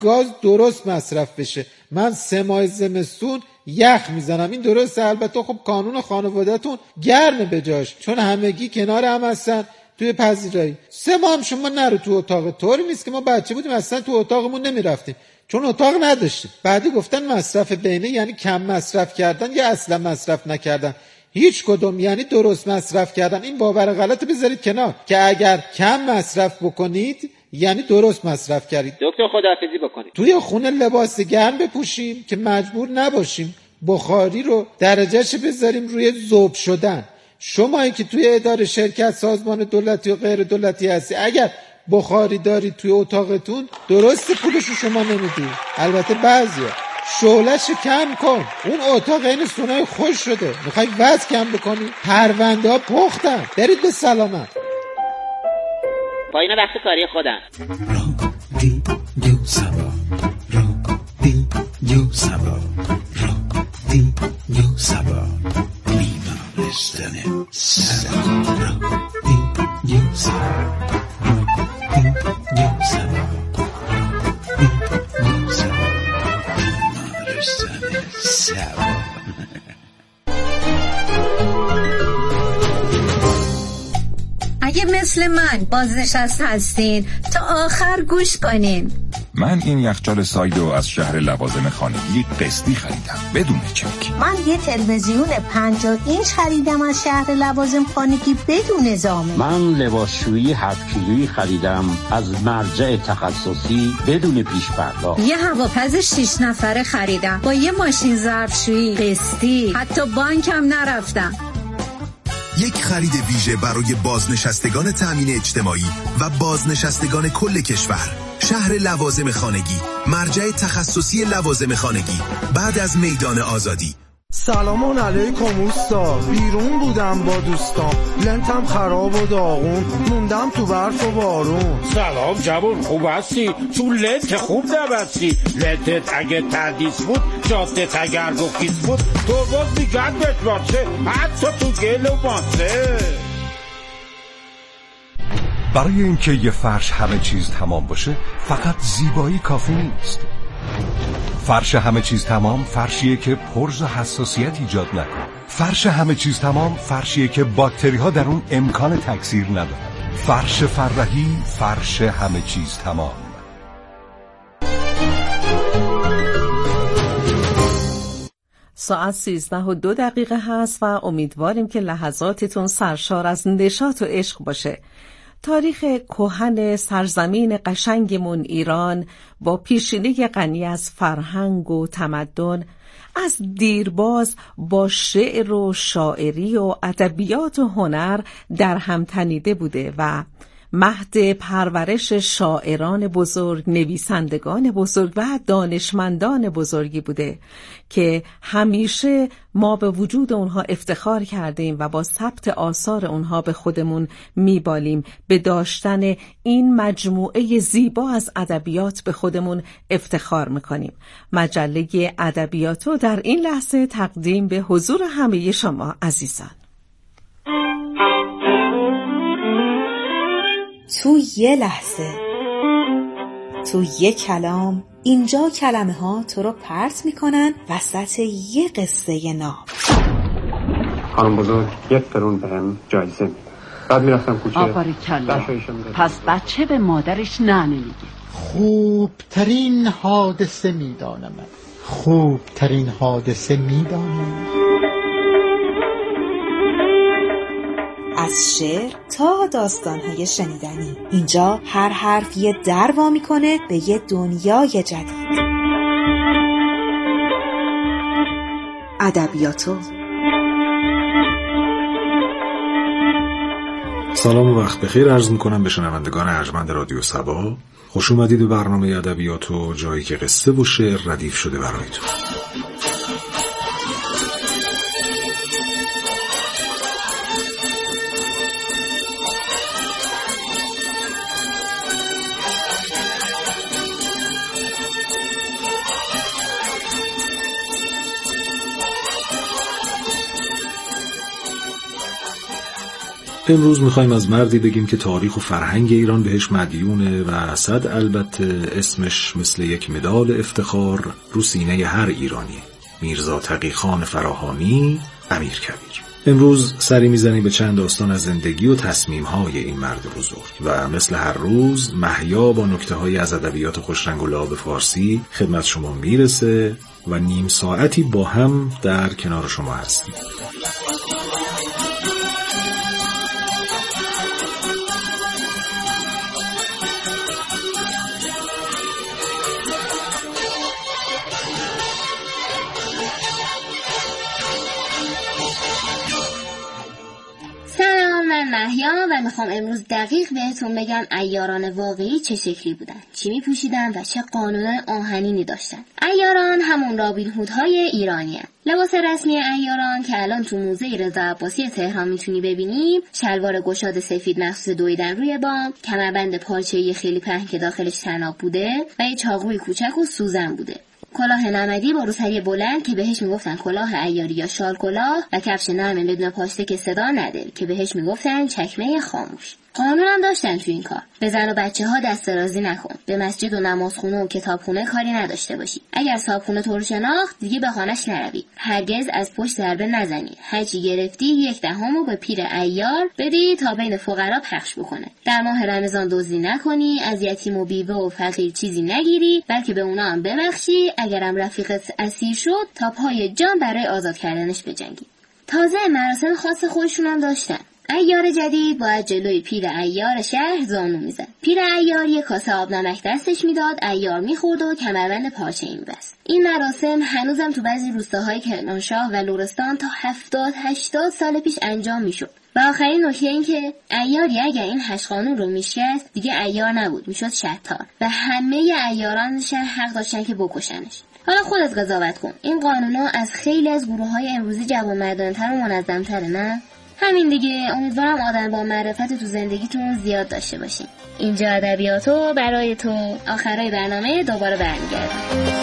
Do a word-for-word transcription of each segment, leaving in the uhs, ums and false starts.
گاز درست مصرف بشه. من سه ماه زمستون یخ میزنم، این درسته. البته خب کانون خانواده‌تون گرمه بجاش، چون همگی کنار هم هستن توی پذیرایی. سه ماه هم شما نرو تو اتاق. طوری نیست که ما بچه بودیم اصلا تو اتاقمون نمیرفتیم، چون اتاق نداشتیم. بعدی گفتن مصرف بینه یعنی کم مصرف کردن یا اصلا مصرف نکردن. هیچ کدوم یعنی درست مصرف کردن. این باور غلط بذارید کنار که اگر کم مصرف بکنید یعنی درست مصرف کردید. دکتر خداحافظی بکنید. توی خونه لباس گرم بپوشیم که مجبور نباشیم بخاری رو درجهش بذاریم روی ذوب شدن. شمایی که توی اداره شرکت سازمان دولتی و غیر دولتی هستی، اگر بخاری دارید توی اتاقتون درست پولشو شما نمیدید. البته بعضیا شعله‌ش کم کن، اون اتاق این سونای خوش شده، میخوای وزن کم بکنی؟ پرونده ها پختن. برید به سلامت. با اینا وقت کاری خودم. رادیو سبا، رادیو سبا، رادیو سبا، بیمارستان سبا، رادیو سبا، رادیو سبا، رادیو سبا، بیمارستان سبا. اگه مثل من بازنشسته هستین تا آخر گوش کنین. من این یخچال سایدو از شهر لوازم خانگی قسطی خریدم بدون چک. من یه تلویزیون پنجاه اینچ خریدم از شهر لوازم خانگی بدون ضامن. من لباسشویی هفت کیلویی خریدم از مرجع تخصصی بدون پیش پرداخت. یه هواپز شش نفره خریدم با یه ماشین ظرفشویی قسطی، حتی بانکم نرفتم. یک خرید ویژه برای بازنشستگان تامین اجتماعی و بازنشستگان کل کشور. شهر لوازم خانگی، مرجع تخصصی لوازم خانگی، بعد از میدان آزادی. سلام علیکم اوستا، بیرون بودم با دوستان، لنتم خراب و داغون، موندم تو برف و بارون. سلام جوون، خوب هستی؟ تو لنت خوب نبستی. لنتت اگه تردیس بود، جادت اگر گفیز بود، تو باز دیگر بتواشه، حتی تو گل و ماسه. برای اینکه یه فرش همه چیز تمام باشه فقط زیبایی کافی نیست. فرش همه چیز تمام فرشیه که پرز و حساسیت ایجاد نکنه. فرش همه چیز تمام فرشیه که باکتری ها در اون امکان تکثیر ندارن. فرش فرحی، فرش همه چیز تمام. ساعت سیزده و دو دقیقه هست و امیدواریم که لحظاتتون سرشار از نشاط و عشق باشه. تاریخ کهن سرزمین قشنگمون ایران با پیشینه غنی از فرهنگ و تمدن از دیرباز با شعر و شاعری و ادبیات و هنر در هم تنیده بوده و مهد پرورش شاعران بزرگ، نویسندگان بزرگ و دانشمندان بزرگی بوده که همیشه ما به وجود اونها افتخار کردیم و با ثبت آثار اونها به خودمون میبالیم. به داشتن این مجموعه زیبا از ادبیات به خودمون افتخار میکنیم. مجله ادبیاتو در این لحظه تقدیم به حضور همه شما عزیزان. تو یه لحظه، تو یه کلام، اینجا کلمه ها تو رو پرت میکنن وسط یه قصه ناب. خانم بزرگ یک قرون بهم جایزه میده. بعد میرفتم کوچه. آفرین کلا. پس بچه به مادرش نه نمیگه. خوبترین حادثه میدانم. خوبترین حادثه میدانم. از شعر تا داستان‌های شنیدنی، اینجا هر حرف یه در وا میکنه به یه دنیای جدید. ادبیاتو. سلام و وقت بخیر عرض میکنم به شنوندگان ارجمند رادیو سبا. خوش اومدید به برنامه ادبیاتو، جایی که قصه و شعر ردیف شده برایتون. امروز میخوایم از مردی بگیم که تاریخ و فرهنگ ایران بهش مدیونه و صد البته اسمش مثل یک مدال افتخار رو سینه هر ایرانی، میرزا تقی‌خان فراهانی امیرکبیر. امروز سری میزنیم به چند داستان از زندگی و تصمیم‌های این مرد بزرگ و مثل هر روز محیا با نکته‌های از ادبیات خوشرنگ و لعاب فارسی خدمت شما میرسه و نیم ساعتی با هم در کنار شما هستیم. محیا و میخوام امروز دقیق بهتون بگم عیاران واقعی چه شکلی بودن، چی میپوشیدن و چه قانون آهنینی داشتن. عیاران همون رابین هودهای ایرانی هن. لباس رسمی عیاران که الان تو موزه رضا عباسی تهران میتونی ببینی، شلوار گشاد سفید مخصوص دویدن روی بام، کمربند پارچه‌ای خیلی پهن که داخلش طناب بوده و یه چاقوی کوچک و سوزن بوده. کلاه نمدی با روسری بلند که بهش میگفتن کلاه عیاری یا شال کلاه و کفش نرم بدون پاشنه که صدا نده که بهش میگفتن چکمه خاموش. قانون هم داشتن تو این کار. به زن و بچه ها دست درازی نکن. به مسجد و نمازخونه و کتابخونه کاری نداشته باشی. اگر صاحبخونه تو رو شناخت دیگه به خانه‌اش نروی. هرگز از پشت ضربه نزنی. هرچی گرفتی یک دهمو به پیر عیار بدی تا بین فقرا پخش بکنه. در ماه رمضان دزدی نکنی، از یتیم و بیوه و فقیر چیزی نگیری، بلکه به اونا هم ببخشی. اگرم رفیقت اسیر شد تا پای جان برای آزاد کردنش بجنگی. تازه مراسم خاص خودشون هم داشتن. عیار جدید باید جلوی پیر عیار شهر زانو میزد. پیر عیار یک کاسه آب نمک دستش میداد، عیار میخورد و کمربند پارچه‌ای میبست. این مراسم هنوزم تو بعضی روستاهای کرمانشاه و لرستان تا هفتاد هشتاد سال پیش انجام میشد. و آخرین نکته این که عیاری اگر این هشت قانون رو میشکست دیگه عیار نبود، میشد شطار و همه عیاران شهر حق داشتن که بکشنش. حالا خودت قضاوت کن، این قانونا از خیلی از گروه‌های امروزی جوانمردانه‌تر و منظم‌تره نه؟ همین دیگه. امیدوارم آدم با معرفت تو زندگیتون زیاد داشته باشین. اینجا ادبیاتو برای تو. آخرای برنامه دوباره برمیگردم.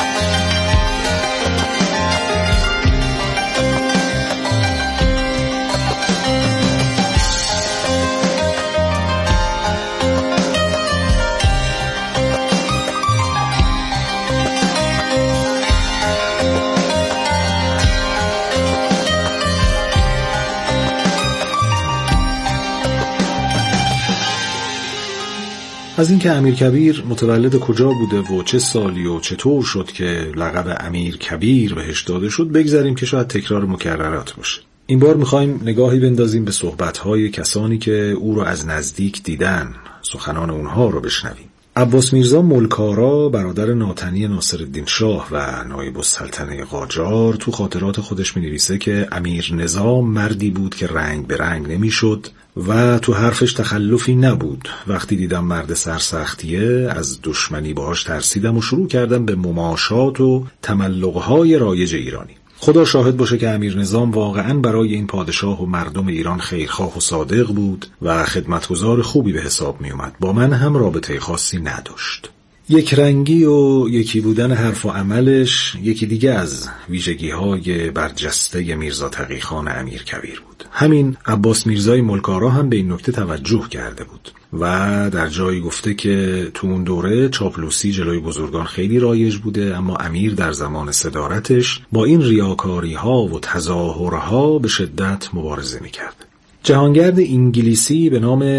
از اینکه امیرکبیر متولد کجا بوده و چه سالی و چطور شد که لقب امیرکبیر بهش داده شد بگذاریم که شاید تکرار مکررات باشه. این بار میخوایم نگاهی بندازیم به صحبت‌های کسانی که او رو از نزدیک دیدن، سخنان اونها رو بشنویم. عباس میرزا ملکارا برادر ناتنی ناصرالدین شاه و نایب السلطنه قاجار تو خاطرات خودش می‌نویسه که امیر نظام مردی بود که رنگ به رنگ نمی‌شد و تو حرفش تخلفی نبود. وقتی دیدم مرد سرسختیه از دشمنی باهاش ترسیدم و شروع کردم به مماشات و تملق‌های رایج ایرانی. خدا شاهد باشه که امیر نظام واقعاً برای این پادشاه و مردم ایران خیرخواه و صادق بود و خدمتگزار خوبی به حساب می اومد. با من هم رابطه خاصی نداشت. یک رنگی و یکی بودن حرف و عملش یکی دیگه از ویژگی‌های برجسته میرزا تقی‌خان امیرکبیر بود. همین عباس میرزای ملکارا هم به این نکته توجه کرده بود و در جایی گفته که تو اون دوره چاپلوسی جلوی بزرگان خیلی رایج بوده، اما امیر در زمان صدارتش با این ریاکاری‌ها و تظاهرها به شدت مبارزه می‌کرد. جهانگرد انگلیسی به نام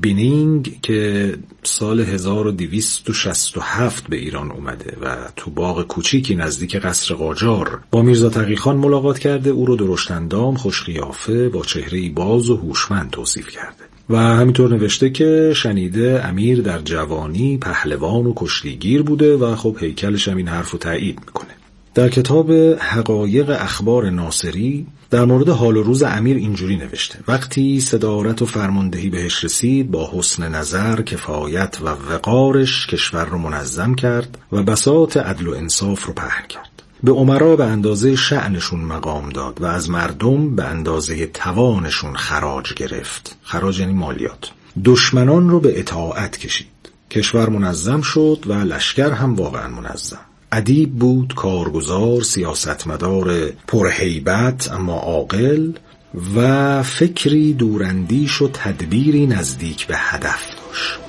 بینینگ که سال هزار و دویست و شصت و هفت به ایران اومده و تو باغ کوچیکی نزدیک قصر قاجار با میرزا تقی‌خان ملاقات کرده، او رو درشت‌اندام، خوش‌قیافه، با چهره‌ای باز و هوشمند توصیف کرده و همینطور نوشته که شنیده امیر در جوانی پهلوان و کشتیگیر بوده و خب هیکلش هم این حرف رو تایید میکنه. در کتاب حقایق اخبار ناصری در مورد حال و روز امیر اینجوری نوشته: وقتی صدارت و فرماندهی بهش رسید با حسن نظر، کفایت و وقارش کشور رو منظم کرد و بساط عدل و انصاف رو پهن کرد. به امرا به اندازه شأنشون مقام داد و از مردم به اندازه توانشون خراج گرفت. خراج یعنی مالیات. دشمنان رو به اطاعت کشید. کشور منظم شد و لشکر هم واقعا منظم. ادیب بود، کارگزار، سیاستمدار پرهیبت اما عاقل و فکری دوراندیش و تدبیری نزدیک به هدف داشت.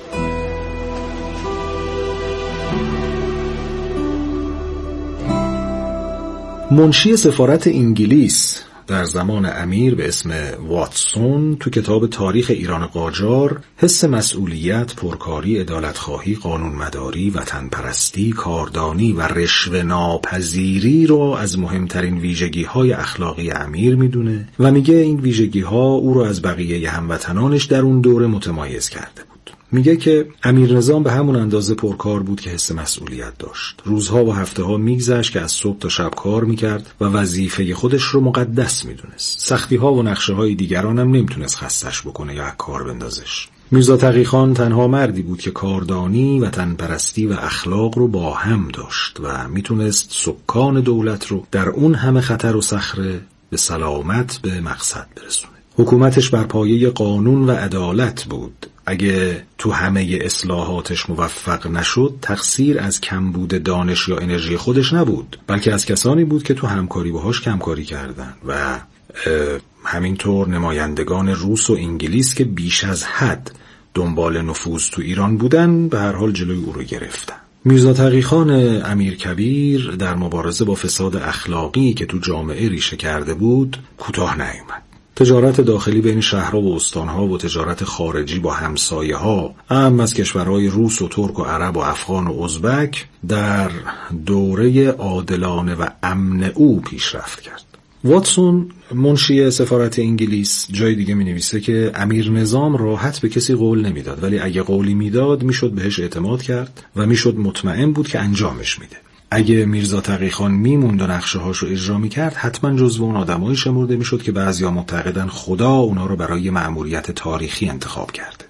منشی سفارت انگلیس در زمان امیر به اسم واتسون تو کتاب تاریخ ایران قاجار حس مسئولیت، پرکاری، عدالتخواهی، قانونمداری، وطن پرستی، کاردانی و رشوه ناپذیری رو از مهمترین ویژگی‌های اخلاقی امیر میدونه و میگه این ویژگی‌ها او رو از بقیه هموطنانش در اون دوره متمایز کرده بود. میگه که امیر نظام به همون اندازه پرکار بود که حس مسئولیت داشت. روزها و هفته ها میگذشت که از صبح تا شب کار میکرد و وظیفه خودش رو مقدس میدونست. سختی ها و نقشه های دیگران هم نمیتونست خستش بکنه یا کار بندازش. میرزا تقی خان تنها مردی بود که کاردانی، وطن پرستی و اخلاق رو با هم داشت و میتونست سکان دولت رو در اون همه خطر و صخره به سلامت به مقصد برسونه. حکومتش بر پایه قانون و عدالت بود. اگه تو همه اصلاحاتش موفق نشد، تقصیر از کمبود دانش یا انرژی خودش نبود، بلکه از کسانی بود که تو همکاری باهاش کمکاری کردن و همینطور نمایندگان روس و انگلیس که بیش از حد دنبال نفوذ تو ایران بودن به هر حال جلوی او رو گرفتن. میرزا تقی خان امیرکبیر در مبارزه با فساد اخلاقی که تو جامعه ریشه کرده بود کوتاه نیامد. تجارت داخلی بین شهرها و استانها و تجارت خارجی با همسایه‌ها، اهم از کشورهای روس و ترک و عرب و افغان و ازبک، در دوره عادلانه و امن او پیشرفت کرد. واتسون منشی سفارت انگلیس جای دیگه می نویسه که امیر نظام راحت به کسی قول نمیداد، ولی اگه قولی میداد میشد بهش اعتماد کرد و میشد مطمئن بود که انجامش میده. اگه میرزا تقی خان میموند و نقشه هاشو اجرا میکرد، حتما جزو اون آدمایی شمرده میشد که بعضیا معتقدن خدا اونا رو برای مأموریت تاریخی انتخاب کرده.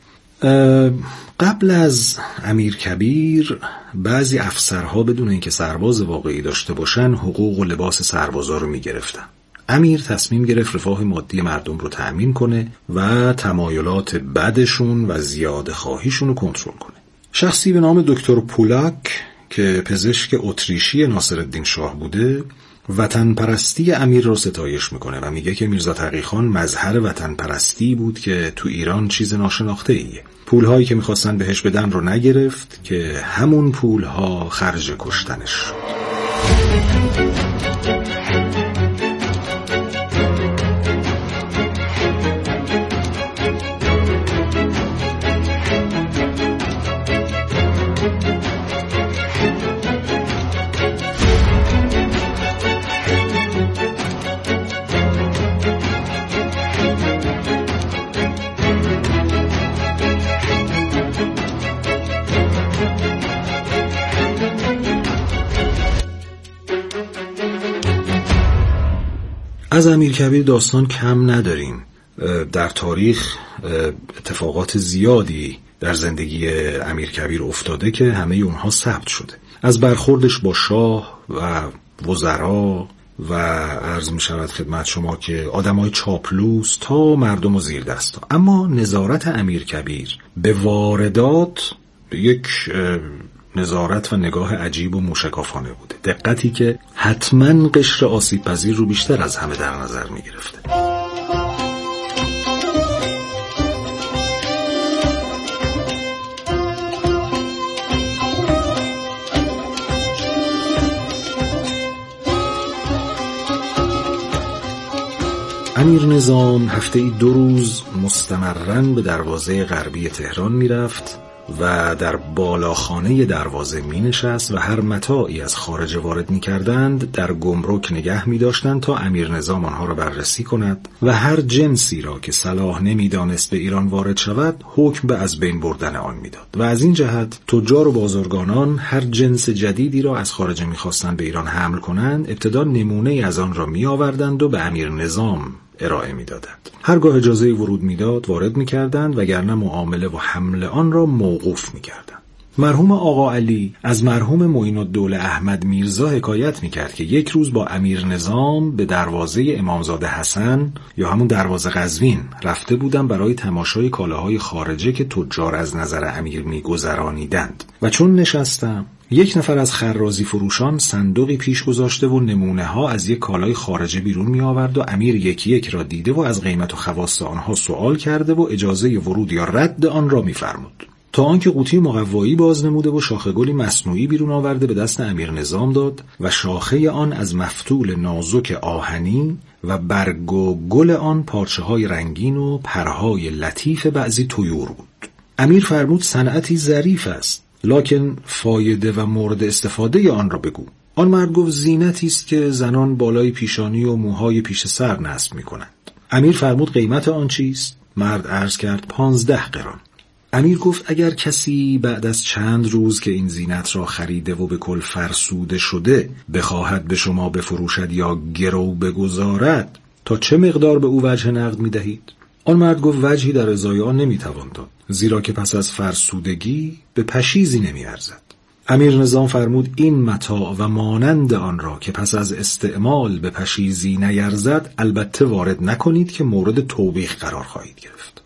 قبل از امیرکبیر بعضی افسرها بدون اینکه سرباز واقعی داشته باشن حقوق و لباس سربازا رو میگرفتن. امیر تصمیم گرفت رفاه مادی مردم رو تأمین کنه و تمایلات بدشون و زیاده خواهیشون رو کنترل کنه. شخصی به نام دکتر پولاک که پزشک اتریشی ناصرالدین شاه بوده، وطن پرستی امیر رو ستایش میکنه و میگه که میرزا تقی خان مظهر وطن پرستی بود که تو ایران چیز ناشناخته ایه. پولهایی که میخواستن بهش بدن رو نگرفت که همون پولها خرج کشتنش شد. از امیرکبیر داستان کم نداریم. در تاریخ اتفاقات زیادی در زندگی امیرکبیر افتاده که همه اونها ثبت شده. از برخوردش با شاه و وزرا و عرض می شود خدمت شما که آدمای چاپلوس تا مردم و زیر دستا. اما نظارت امیرکبیر به واردات یک نظارت و نگاه عجیب و موشکافانه بوده. دقتی که حتما قشر آسیب پذیر رو بیشتر از همه در نظر می گرفته. امیر نظام هفته ای دو روز مستمرن به دروازه غربی تهران می رفت و در بالاخانه دروازه می نشست و هر متاعی از خارج وارد می کردند در گمرک نگه می داشتند تا امیر نظام آنها را بررسی کند و هر جنسی را که صلاح نمی دانست به ایران وارد شود حکم به از بین بردن آن می داد. و از این جهت تجار و بازرگانان هر جنس جدیدی را از خارج می خواستند به ایران حمل کنند، ابتدا نمونه از آن را می آوردند و به امیر نظام ارائه می‌دادند. هرگاه اجازه ورود می‌داد وارد می‌کردند وگرنه معامله و حمل آن را موقوف می‌کردند. مرحوم آقا علی از مرحوم معین الدوله احمد میرزا حکایت می‌کرد که یک روز با امیر نظام به دروازه امامزاده حسن یا همون دروازه قزوین رفته بودند برای تماشای کالاهای خارجه که تجار از نظر امیر می‌گذرانیدند و چون نشستم یک نفر از خرازی فروشان صندوقی پیش گذاشته و نمونه ها از یک کالای خارجه بیرون می آورد و امیر یکی یک را دیده و از قیمت و خواص آنها سوال کرده و اجازه ورود یا رد آن را می فرمود. تا آنکه قوطی مقوایی باز نموده و شاخه گلی مصنوعی بیرون آورده به دست امیر نظام داد و شاخه آن از مفتول نازک آهنی و برگ و گل آن پارچه های رنگین و پرهای لطیف بعضی طیور بود. امیر فرمود صنعتی ظریف است، لکن فایده و مورد استفاده آن را بگو. آن مرد گفت زینتی است که زنان بالای پیشانی و موهای پیش سر نصب می کنند. امیر فرمود قیمت آن چیست؟ مرد عرض کرد پانزده قران. امیر گفت اگر کسی بعد از چند روز که این زینت را خریده و به کل فرسوده شده بخواهد به شما بفروشد یا گرو بگذارد، تا چه مقدار به او وجه نقد می دهید؟ آن مرد گفت وجهی در ازای آن نمی توان داد، زیرا که پس از فرسودگی به پشیزی نمی ارزد. امیر نظام فرمود این متاع و مانند آن را که پس از استعمال به پشیزی نیرزد البته وارد نکنید که مورد توبیخ قرار خواهید گرفت.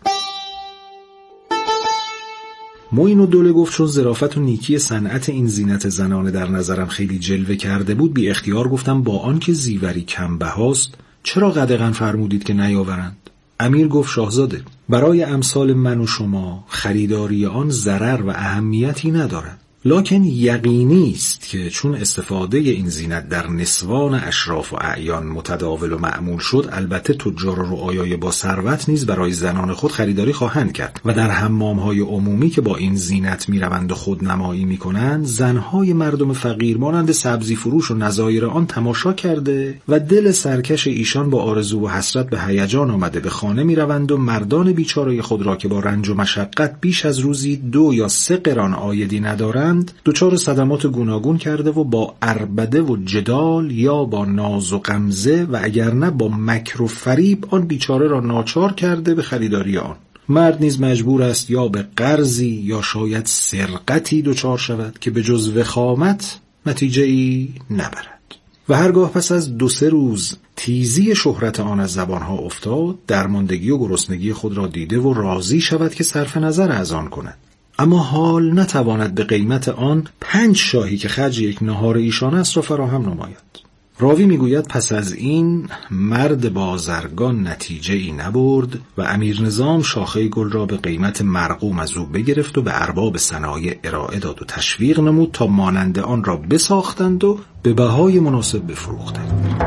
معین الدوله گفت چون ظرافت و نیکی صنعت این زینت زنانه در نظرم خیلی جلوه کرده بود، بی اختیار گفتم با آن که زیوری کم بهاست چرا قدغن فرمودید که نیاورند؟ امیر گفت شاهزاده، برای امثال من و شما خریداری آن ضرر و اهمیتی ندارد، لکن یقینی است که چون استفاده این زینت در نسوان اشراف و اعیان متداول و معمول شد، البته تجار و رعایای با ثروت نیز برای زنان خود خریداری خواهند کرد و در حمام‌های عمومی که با این زینت می‌روند و خودنمایی می‌کنند، زن‌های مردم فقیر مانند سبزی فروش و نظایر آن تماشا کرده و دل سرکش ایشان با آرزو و حسرت به هیجان آمده به خانه می‌روند و مردان بیچاره خود را که با رنج و مشقت بیش از روزی دو یا سه قران عایدی ندارند دچار صدمات گوناگون کرده و با عربده و جدال یا با ناز و غمزه و اگر نه با مکر و فریب آن بیچاره را ناچار کرده به خریداری آن. مرد نیز مجبور است یا به قرضی یا شاید سرقتی دچار شود که به جز وخامت نتیجه ای نبرد. و هرگاه پس از دو سه روز تیزی شهرت آن از زبانها افتاد، درماندگی و گرسنگی خود را دیده و راضی شود که صرف نظر از آن کند، اما حال نتواند به قیمت آن پنج شاهی که خرج یک نهار ایشان است را فراهم نماید. راوی میگوید پس از این مرد بازرگان نتیجه ای نبرد و امیر نظام شاخه گل را به قیمت مرقوم از او بگرفت و به ارباب صنایع ارائه داد و تشویق نمود تا مانند آن را بساختند و به بهای مناسب بفروختند.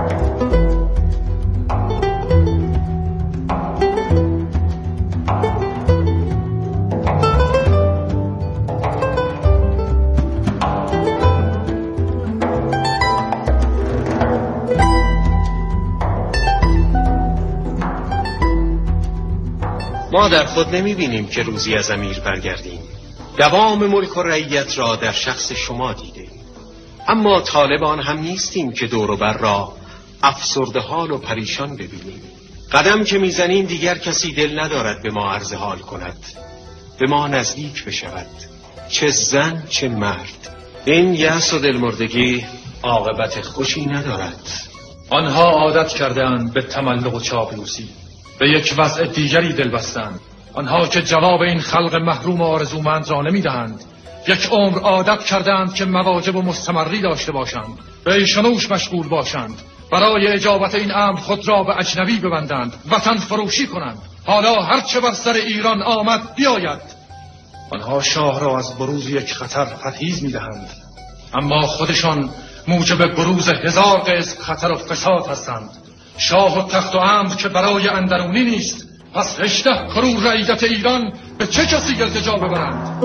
ما در خود نمی بینیم که روزی از امیر برگردیم. دوام ملک و رعیت را در شخص شما دیدیم، اما طالب آن هم نیستیم که دور و بر را افسرده حال و پریشان ببینیم. قدم که میزنیم دیگر کسی دل ندارد به ما عرض حال کند، به ما نزدیک بشود، چه زن چه مرد. این یأس و دلمردگی عاقبت خوشی ندارد. آنها عادت کردند به تملق و چاپلوسی، به یک وضع دیگری دل بستند. آنها که جواب این خلق محروم و آرزومند را نمیدهند، یک عمر عادت کردند که مواجب و مستمری داشته باشند، به ایشانوش مشغول باشند، برای اجابت این امر خود را به اجنبی ببندند، وطن فروشی کنند. حالا هرچه بر سر ایران آمد بیاید. آنها شاه را از بروز یک خطر پرهیز میدهند، اما خودشان موجب بروز هزار قسم خطر و فساد هستند. شاه و تخت و امر که برای اندرونی نیست، پس هجده کرور رعیت ایران به چه کسی التجا ببرند؟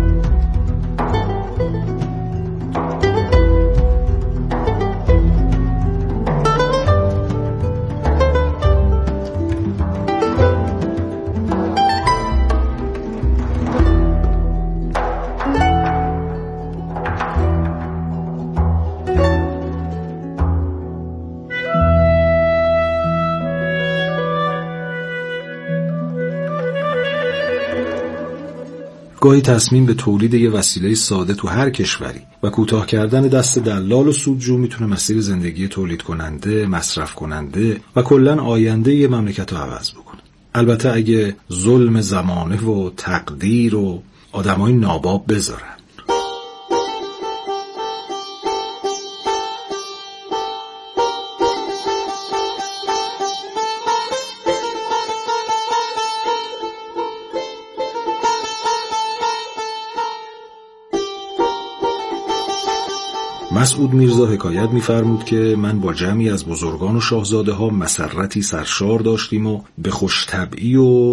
گاهی تصمیم به تولید یه وسیله ساده تو هر کشوری و کوتاه کردن دست دلال و سودجو میتونه مسیر زندگی تولید کننده، مصرف کننده و کلاً آینده یه مملکت رو عوض بکنه. البته اگه ظلم زمانه و تقدیر و آدمای ناباب بذارن. مسعود میرزا حکایت می‌فرمود که من با جمعی از بزرگان و شاهزاده ها مسرتی سرشار داشتیم و به خوش‌طبعی و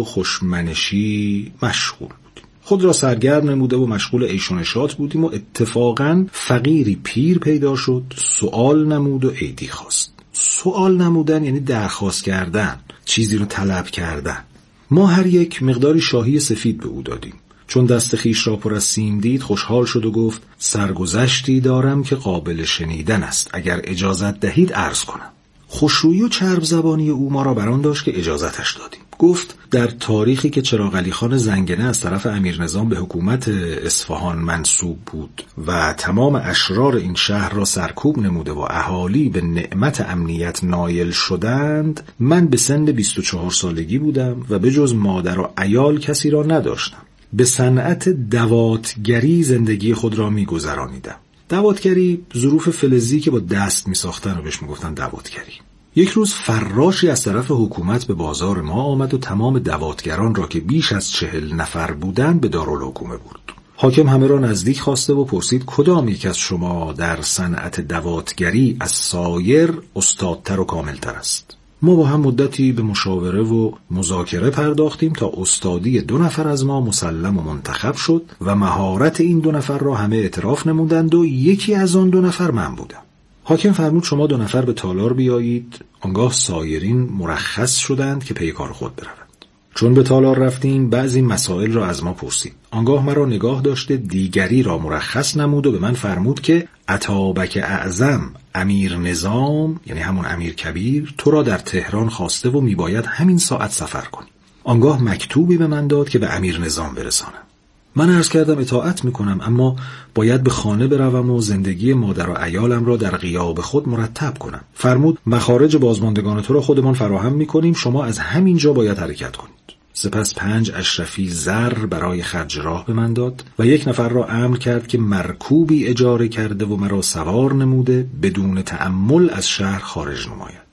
خوشمنشی مشغول بودیم. خود را سرگرم نموده و مشغول عیش و نشاط بودیم و اتفاقاً فقیری پیر پیدا شد، سؤال نمود و عیدی خواست. سؤال نمودن یعنی درخواست کردن، چیزی رو طلب کردن. ما هر یک مقداری شاهی سفید به او دادیم. چون دست خیش را پر از سیم دید خوشحال شد و گفت سرگذشتی دارم که قابل شنیدن است، اگر اجازت دهید عرض کنم. خوشرویی و چرب زبانی او ما را بران داشت که اجازتش دادیم. گفت در تاریخی که چراغ علی خان زنگنه از طرف امیر نظام به حکومت اصفهان منصوب بود و تمام اشرار این شهر را سرکوب نموده و اهالی به نعمت امنیت نایل شدند، من به سن بیست و چهار سالگی بودم و به جز مادر و عیال کسی را نداشتم. به صنعت دواتگری زندگی خود را می گذرانیدم. دواتگری ظروف فلزی که با دست می ساختن و بهش می گفتن دواتگری. یک روز فراشی از طرف حکومت به بازار ما آمد و تمام دواتگران را که بیش از چهل نفر بودند به دارالحکومه برد. حاکم همه را نزدیک خواسته و پرسید کدام یک از شما در صنعت دواتگری از سایر استادتر و کاملتر است؟ ما با هم مدتی به مشاوره و مذاکره پرداختیم تا استادی دو نفر از ما مسلم و منتخب شد و مهارت این دو نفر را همه اعتراف نمودند و یکی از آن دو نفر من بودم. حاکم فرمود شما دو نفر به تالار بیایید. آنگاه سایرین مرخص شدند که پی کار خود بروند. چون به تالار رفتیم بعضی مسائل را از ما پرسید. آنگاه مرا نگاه داشته دیگری را مرخص نمود و به من فرمود که اتابک اعظم امیر نظام، یعنی همون امیر کبیر، تو را در تهران خواسته و میباید همین ساعت سفر کنی. آنگاه مکتوبی به من داد که به امیر نظام برسانم. من عرض کردم اطاعت میکنم، اما باید به خانه بروم و زندگی مادر و عیالم را در غیاب خود مرتب کنم. فرمود مخارج بازماندگان تو را خودمان فراهم میکنیم، شما از همین جا باید حرکت کنید. سپس پنج اشرفی زر برای خرج راه به من داد و یک نفر را امر کرد که مرکوبی اجاره کرده و مرا سوار نموده بدون تأمل از شهر خارج نماید.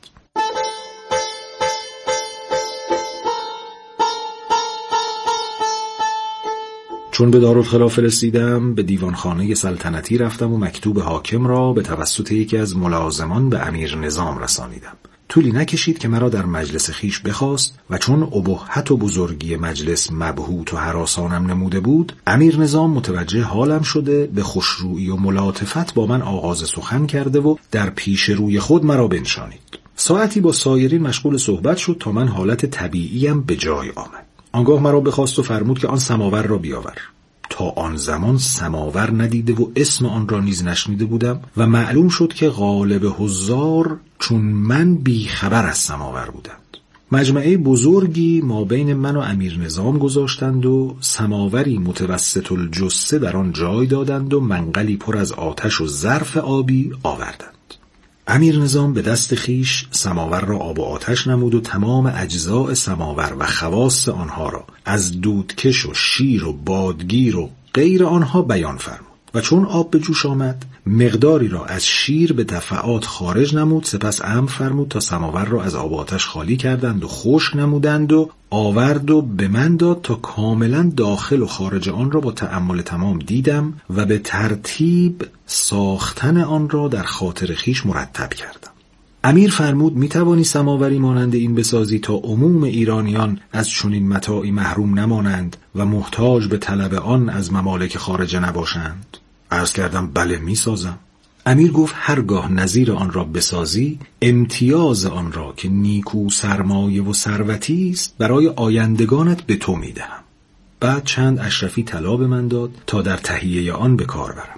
چون به دارالخلافه رسیدم به دیوانخانه سلطنتی رفتم و مکتوب حاکم را به توسط یکی از ملازمان به امیر نظام رسانیدم. طولی نکشید که مرا در مجلس خیش بخواست و چون ابهت و بزرگی مجلس مبهوت و هراسانم نموده بود، امیر نظام متوجه حالم شده به خوشرویی و ملاطفت با من آغاز سخن کرده و در پیش روی خود مرا بنشانید. ساعتی با سایرین مشغول صحبت شد تا من حالت طبیعیم به جای آمد. آنگاه مرا بخواست و فرمود که آن سماور را بیاور. تا آن زمان سماور ندیده و اسم آن را نیز نشنیده بودم و معلوم شد که غالب حضار چون من بی خبر از سماور بودند. مجمعه بزرگی ما بین من و امیر نظام گذاشتند و سماوری متوسط الجثه در آن جای دادند و منقلی پر از آتش و ظرف آبی آوردند. امیر نظام به دست خیش سماور را آب و آتش نمود و تمام اجزاء سماور و خواص آنها را از دودکش و شیر و بادگیر و غیر آنها بیان فرمود و چون آب به جوش آمد مقداری را از شیر به دفعات خارج نمود. سپس امر فرمود تا سماور را از آب و آتش خالی کردند و خشک نمودند و آورد و به من داد تا کاملا داخل و خارج آن را با تأمل تمام دیدم و به ترتیب ساختن آن را در خاطر خیش مرتب کردم. امیر فرمود می توانی سماوری مانند این بسازی تا عموم ایرانیان از چنین متاعی محروم نمانند و محتاج به طلب آن از ممالک خارجه نباشند؟ عرض کردم بله می سازم. امیر گفت هرگاه نظیر آن را بسازی امتیاز آن را که نیکو سرمایه و ثروتی است برای آیندگانت به تو می دهم. بعد چند اشرفی طلا به من داد تا در تهیه آن به کار برم.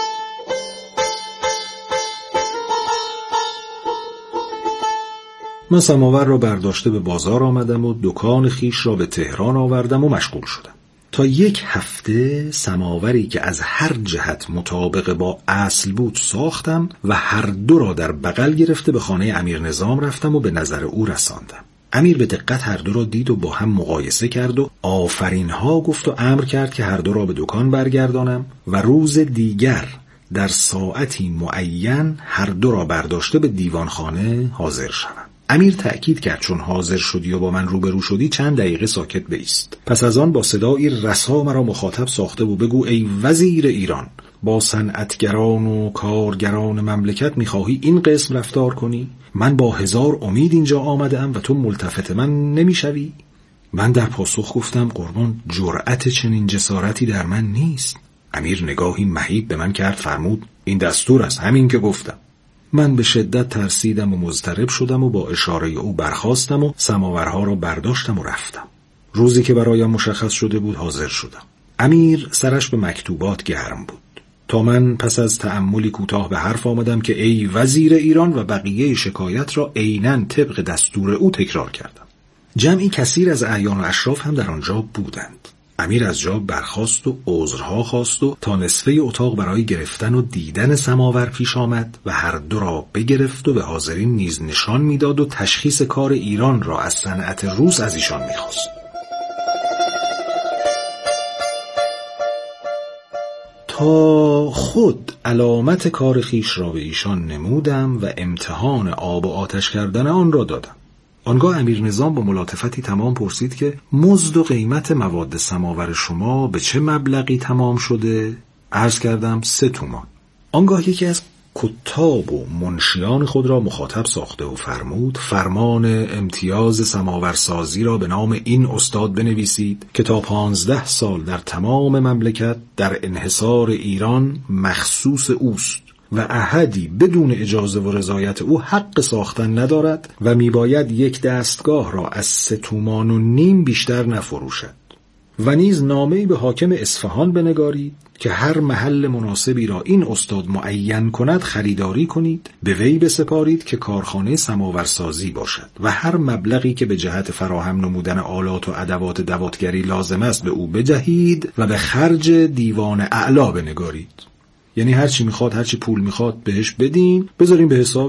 من سماور را برداشته به بازار آمدم و دکان خیش را به تهران آوردم و مشغول شدم. تا یک هفته سماوری که از هر جهت مطابق با اصل بود ساختم و هر دو را در بغل گرفته به خانه امیر نظام رفتم و به نظر او رساندم. امیر به دقت هر دو را دید و با هم مقایسه کرد و آفرین ها گفت و امر کرد که هر دو را به دکان برگردانم و روز دیگر در ساعتی معین هر دو را برداشته به دیوانخانه حاضر شدم. امیر تأکید کرد چون حاضر شدی و با من روبرو شدی چند دقیقه ساکت بایست. پس از آن با صدایی رسا مرا مخاطب ساخته و بگو ای وزیر ایران، با صنعتگران و کارگران مملکت میخواهی این قسم رفتار کنی؟ من با هزار امید اینجا آمدم و تو ملتفت من نمیشوی؟ من در پاسخ گفتم قربان، جرأت چنین جسارتی در من نیست. امیر نگاهی مهیب به من کرد، فرمود این دستور است، همین که گفتم. من به شدت ترسیدم و مضطرب شدم و با اشاره او برخاستم و سماورها را برداشتم و رفتم. روزی که برایم مشخص شده بود حاضر شدم. امیر سرش به مکتوبات گرم بود تا من پس از تأملی کوتاه به حرف آمدم که ای وزیر ایران و بقیه شکایت را عیناً طبق دستور او تکرار کردم. جمعی کثیر از اعیان و اشراف هم در آنجا بودند. امیر از جا برخاست و عذرها خواست و تا نصفه اتاق برای گرفتن و دیدن سماور پیش آمد و هر دو را بگرفت و به حاضرین نیز نشان میداد و تشخیص کار ایران را از صنعت روس از ایشان میخواست. تا خود علامت کار خیش را به ایشان نمودم و امتحان آب و آتش کردن آن را دادم. آنگاه امیر نظام با ملاطفتی تمام پرسید که مزد و قیمت مواد سماور شما به چه مبلغی تمام شده؟ عرض کردم سه تومان. آنگاه یکی از کتاب و منشیان خود را مخاطب ساخته و فرمود فرمان امتیاز سماورسازی را به نام این استاد بنویسید که تا پانزده سال در تمام مملکت در انحصار ایران مخصوص اوست و احدی بدون اجازه و رضایت او حق ساختن ندارد و میباید یک دستگاه را از سه تومان و نیم بیشتر نفروشد. و نیز نامه‌ای به حاکم اصفهان بنگارید که هر محل مناسبی را این استاد معین کند خریداری کنید، به وی بسپارید که کارخانه سماورسازی باشد و هر مبلغی که به جهت فراهم نمودن آلات و ادوات دواتگری لازم است به او بدهید و به خرج دیوان اعلا بنگارید. یعنی هر چی میخواد، هر چی پول میخواد بهش بدین، بذاریم به حساب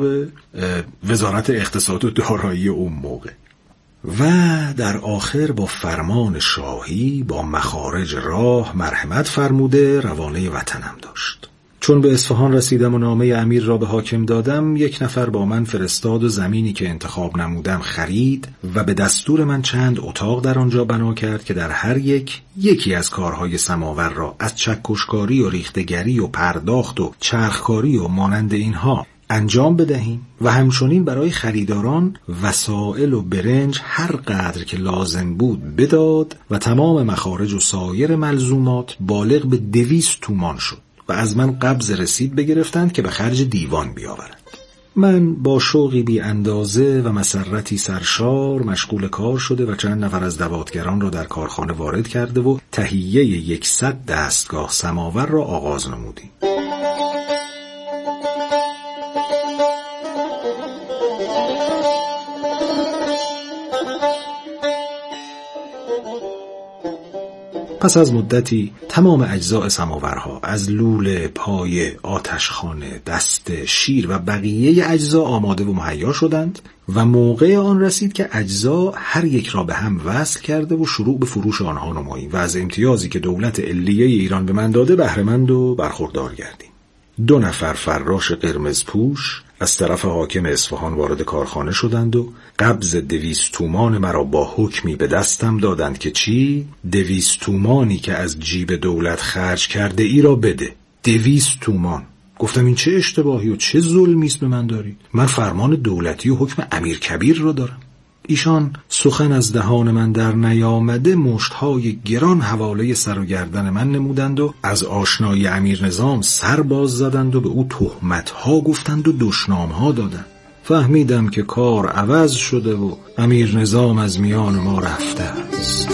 وزارت اقتصاد و دارایی اون موقع. و در آخر با فرمان شاهی با مخارج راه مرحمت فرموده روانه وطنم داشت. چون به اصفهان رسیدم و نامه امیر را به حاکم دادم، یک نفر با من فرستاد و زمینی که انتخاب نمودم خرید و به دستور من چند اتاق در آنجا بنا کرد که در هر یک یکی از کارهای سماور را از چکشکاری و ریختگری و پرداخت و چرخکاری و مانند اینها انجام بدهیم و همچنین برای خریداران وسائل و برنج هر قدر که لازم بود بداد و تمام مخارج و سایر ملزومات بالغ به دویست تومان شد و از من قبض رسید بگرفتند که به خرج دیوان بیاورند. من با شوقی بی اندازه و مسرتی سرشار مشغول کار شده و چند نفر از دواتگران را در کارخانه وارد کرده و تهیه یکصد دستگاه سماور را آغاز نمودیم. پس از مدتی تمام اجزاء سماورها از لوله، پایه، آتشخانه، دسته، شیر و بقیه اجزا آماده و مهیا شدند و موقع آن رسید که اجزا هر یک را به هم وصل کرده و شروع به فروش آنها نماییم و از امتیازی که دولت علیه ایران به من داده بهره‌مند و برخوردار گردیم. دو نفر فراش قرمز پوش از طرف حاکم اصفهان وارد کارخانه شدند و قبض دویست تومان مرا با حکمی به دستم دادند که چی؟ دویست تومانی که از جیب دولت خرج کرده ای را بده. دویست تومان. گفتم این چه اشتباهی و چه ظلمی است به من دارید؟ من فرمان دولتی و حکم امیر کبیر را دارم. ایشان سخن از دهان من در نیامده مشتهای گران حواله سر و گردن من نمودند و از آشنایی امیر نظام سر باز زدند و به او تهمتها گفتند و دشنامها دادند. فهمیدم که کار عوض شده و امیر نظام از میان ما رفته است.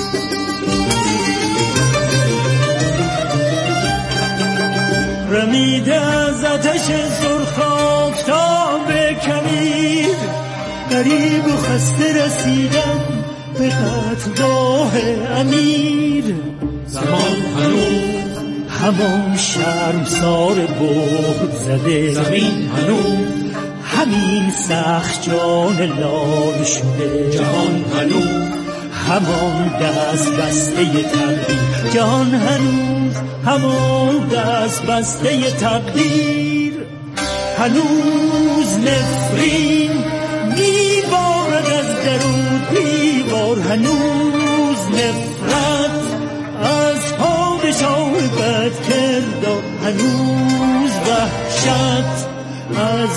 رمیده از آتش سرخ آفتاب کبیر، غریب و خسته رسیدن به قتلگاه امیر. زمان هنوز همان شرمسار بود زده، زمین هنوز همین سخت جان لال شده، جهان هنوز همان دست بسته تقدیر، جهان هنوز همان دست بسته تقدیر. هنوز نفرین میبارد از درون دیوار، هنوز نفرت از پادشاه بد کردار، هنوز وحشت از